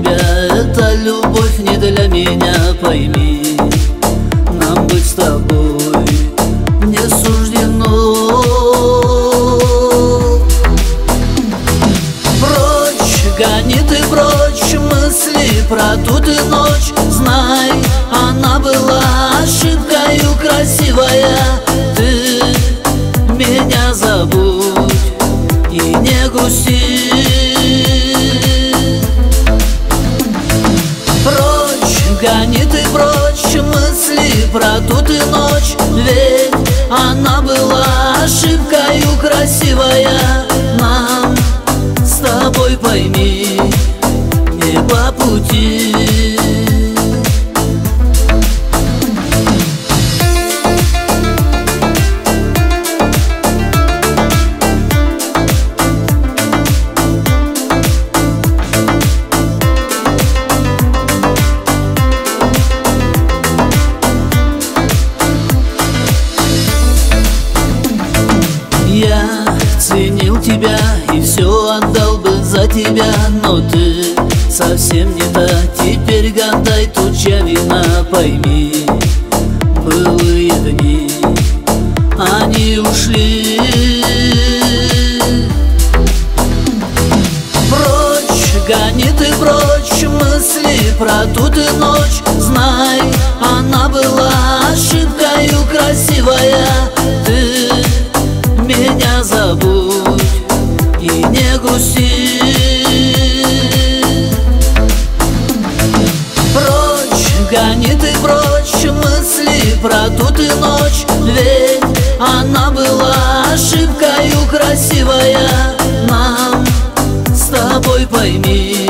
тебя, эта любовь не для меня, пойми. Нам быть с тобой не суждено. Прочь, гони ты прочь мысли про ту ты ночь. Знай, она была ошибкою красивая. Ты меня забудь и не грусти. Прочь, гони ты прочь мысли про ту ты ночь. Ведь она была ошибкою красивая. Нам с тобой, пойми, не по пути. Я ценил тебя и все отдал бы за тебя, но ты совсем не та. Теперь гадай, тут чья вина, пойми. Былые дни, они ушли. Прочь, гони ты прочь мысли про ту ты ночь. Знай, она была ошибкою красивая. Ты меня забудь и не грусти. Прочь, гони ты прочь мысли про ту ты ночь. Ведь она была ошибкою красивая. Нам с тобой, пойми,